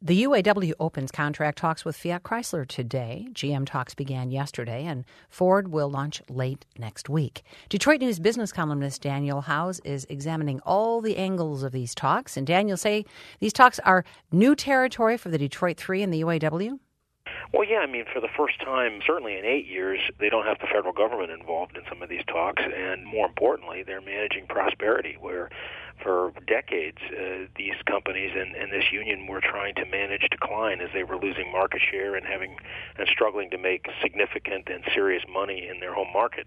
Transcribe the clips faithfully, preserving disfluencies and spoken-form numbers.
The U A W opens contract talks with Fiat Chrysler today. G M talks began yesterday, and Ford will launch late next week. Detroit News business columnist Daniel Howes is examining all the angles of these talks. And Daniel, say these talks are new territory for the Detroit Three and the U A W? Well, yeah, I mean, for the first time, certainly in eight years, they don't have the federal government involved in some of these talks, and more importantly, they're managing prosperity, where for decades, uh, these companies and, and this union were trying to manage decline as they were losing market share and having and struggling to make significant and serious money in their home market.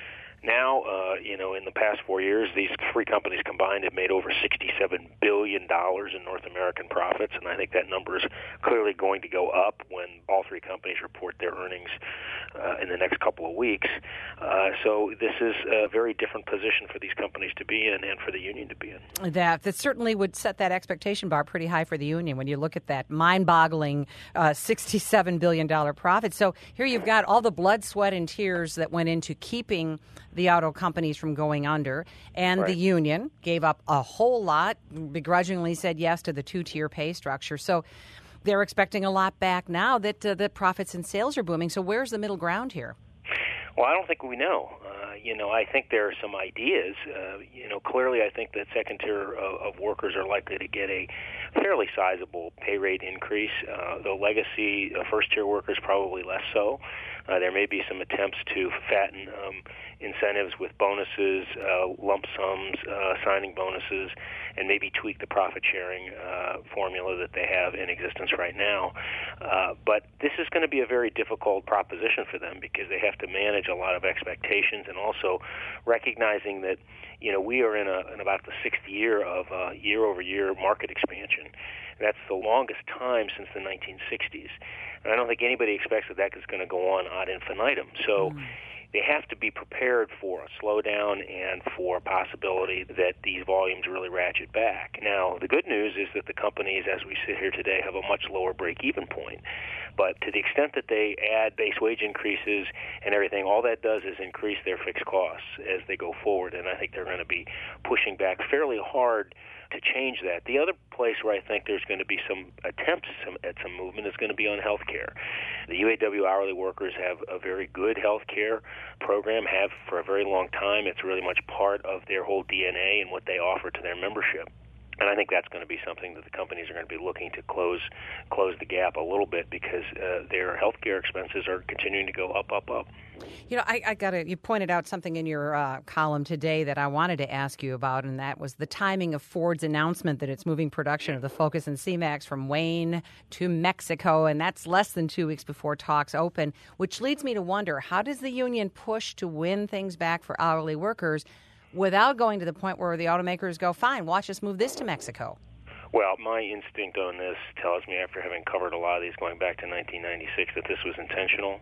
Now, uh, you know, in the past four years, these three companies combined have made over sixty-seven billion dollars in North American profits, and I think that number is clearly going to go up when all three companies report their earnings uh, in the next couple of weeks. Uh, so this is a very different position for these companies to be in and for the union to be in. That, that certainly would set that expectation bar pretty high for the union when you look at that mind-boggling uh, sixty-seven billion dollars profit. So here you've got all the blood, sweat, and tears that went into keeping the auto companies from going under, and right. The union gave up a whole lot, begrudgingly said yes to the two-tier pay structure. So they're expecting a lot back now that uh, the profits and sales are booming. So where's the middle ground here? Well, I don't think we know. Uh, you know, I think there are some ideas. Uh, you know, clearly I think that second tier of, of workers are likely to get a fairly sizable pay rate increase. Uh, the legacy uh, first tier workers probably less so. Uh, there may be some attempts to fatten um, incentives with bonuses, uh, lump sums, uh, signing bonuses, and maybe tweak the profit-sharing uh, formula that they have in existence right now. Uh, but this is going to be a very difficult proposition for them because they have to manage a lot of expectations and also recognizing that, you know, we are in, a, in about the sixth year of uh, year-over-year market expansion. That's the longest time since the nineteen sixties. And I don't think anybody expects that that is going to go on ad infinitum. So mm. they have to be prepared for a slowdown and for a possibility that these volumes really ratchet back. Now, the good news is that the companies, as we sit here today, have a much lower break-even point. But to the extent that they add base wage increases and everything, all that does is increase their fixed costs as they go forward. And I think they're going to be pushing back fairly hard to change that. The other place where I think there's going to be some attempts at some movement is going to be on health care. The U A W hourly workers have a very good health care program, have for a very long time. It's really much part of their whole D N A and what they offer to their membership. And I think that's going to be something that the companies are going to be looking to close close the gap a little bit because uh, their health care expenses are continuing to go up, up, up. You know, I, I got to, you pointed out something in your uh, column today that I wanted to ask you about, and that was the timing of Ford's announcement that it's moving production of the Focus and C-Max from Wayne to Mexico, and that's less than two weeks before talks open, which leads me to wonder, how does the union push to win things back for hourly workers without going to the point where the automakers go, fine, watch us move this to Mexico? Well, my instinct on this tells me, after having covered a lot of these going back to nineteen ninety-six, that this was intentional,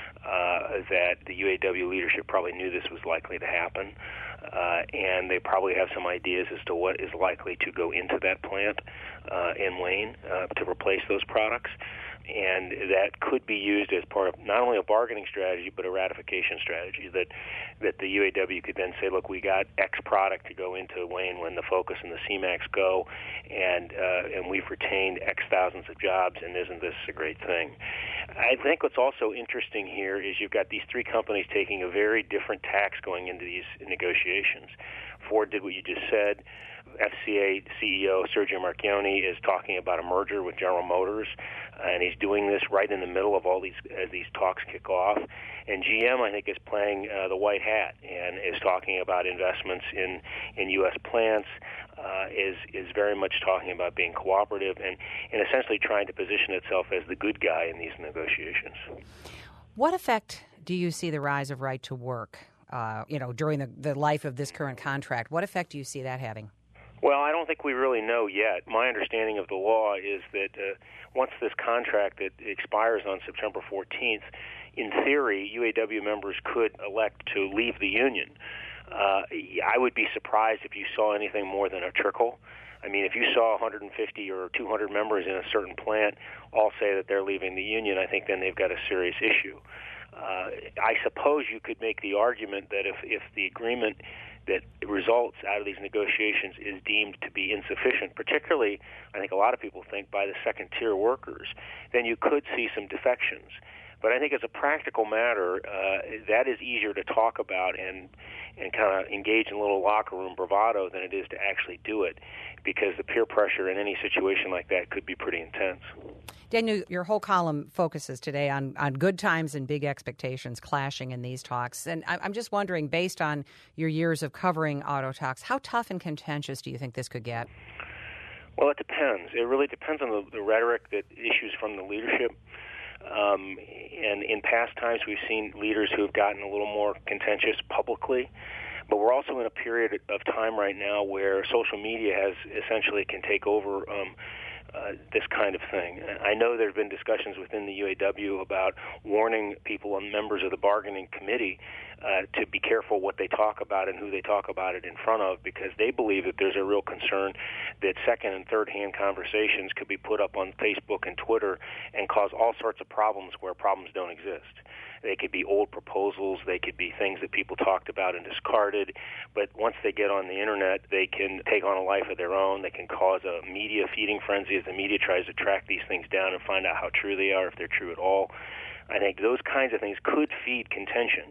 uh, that the U A W leadership probably knew this was likely to happen, uh, and they probably have some ideas as to what is likely to go into that plant uh, in Wayne uh, to replace those products. And that could be used as part of not only a bargaining strategy, but a ratification strategy, that that the U A W could then say, look, we got X product to go into Wayne when the Focus and the C-Max go, and uh, and we've retained X thousands of jobs, and isn't this a great thing? I think what's also interesting here is you've got these three companies taking a very different tack going into these negotiations. Ford did what you just said. F C A C E O Sergio Marchionne is talking about a merger with General Motors, uh, and he's doing this right in the middle of all these as these talks kick off. And G M, I think, is playing uh, the white hat and is talking about investments in, in U S plants, uh, is is very much talking about being cooperative and, and essentially trying to position itself as the good guy in these negotiations. What effect do you see the rise of right to work, uh, you know, during the, the life of this current contract? What effect do you see that having? Well, I don't think we really know yet. My understanding of the law is that uh, once this contract that expires on September fourteenth, in theory, U A W members could elect to leave the union. Uh, I would be surprised if you saw anything more than a trickle. I mean, if you saw one hundred fifty or two hundred members in a certain plant all say that they're leaving the union, I think then they've got a serious issue. Uh, I suppose you could make the argument that if, if the agreement that results out of these negotiations is deemed to be insufficient, particularly, I think a lot of people think, by the second-tier workers, then you could see some defections. But I think as a practical matter, uh, that is easier to talk about and and kind of engage in a little locker room bravado than it is to actually do it, because the peer pressure in any situation like that could be pretty intense. Daniel, your whole column focuses today on, on good times and big expectations clashing in these talks. And I'm just wondering, based on your years of covering auto talks, how tough and contentious do you think this could get? Well, it depends. It really depends on the, the rhetoric that issues from the leadership. Um, and in past times, we've seen leaders who have gotten a little more contentious publicly. But we're also in a period of time right now where social media has essentially can take over um, uh, this kind of thing. I know there have been discussions within the U A W about warning people and members of the bargaining committee uh, to be careful what they talk about and who they talk about it in front of, because they believe that there's a real concern that second and third-hand conversations could be put up on Facebook and Twitter and cause all sorts of problems where problems don't exist. They could be old proposals. They could be things that people talked about and discarded. But once they get on the Internet, they can take on a life of their own. They can cause a media feeding frenzy as the media tries to track these things down and find out how true they are, if they're true at all. I think those kinds of things could feed contention.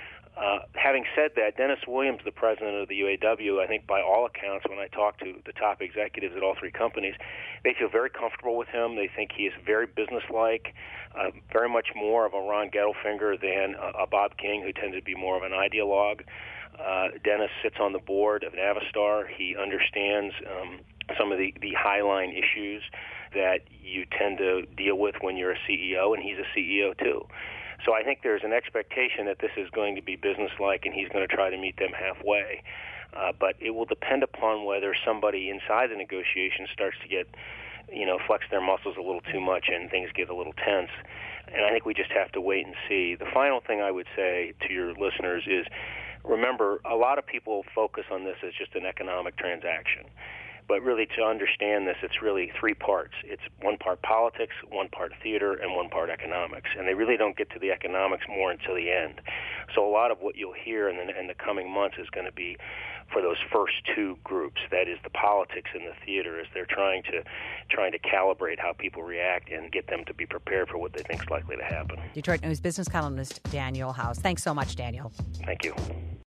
Uh, having said that, Dennis Williams, the president of the U A W, I think by all accounts, when I talk to the top executives at all three companies, they feel very comfortable with him. They think he is very businesslike, uh, very much more of a Ron Gettelfinger than a, a Bob King, who tends to be more of an ideologue. Uh, Dennis sits on the board of Navistar. He understands um, some of the, the high-line issues that you tend to deal with when you're a C E O, and he's a C E O too. So I think there's an expectation that this is going to be businesslike, and he's going to try to meet them halfway. Uh, but it will depend upon whether somebody inside the negotiation starts to get, you know, flex their muscles a little too much and things get a little tense. And I think we just have to wait and see. The final thing I would say to your listeners is, remember, a lot of people focus on this as just an economic transaction. But really, to understand this, it's really three parts. It's one part politics, one part theater, and one part economics. And they really don't get to the economics more until the end. So a lot of what you'll hear in the, in the coming months is going to be for those first two groups. That is the politics and the theater, as they're trying to trying to calibrate how people react and get them to be prepared for what they think is likely to happen. Detroit News business columnist Daniel House. Thanks so much, Daniel. Thank you.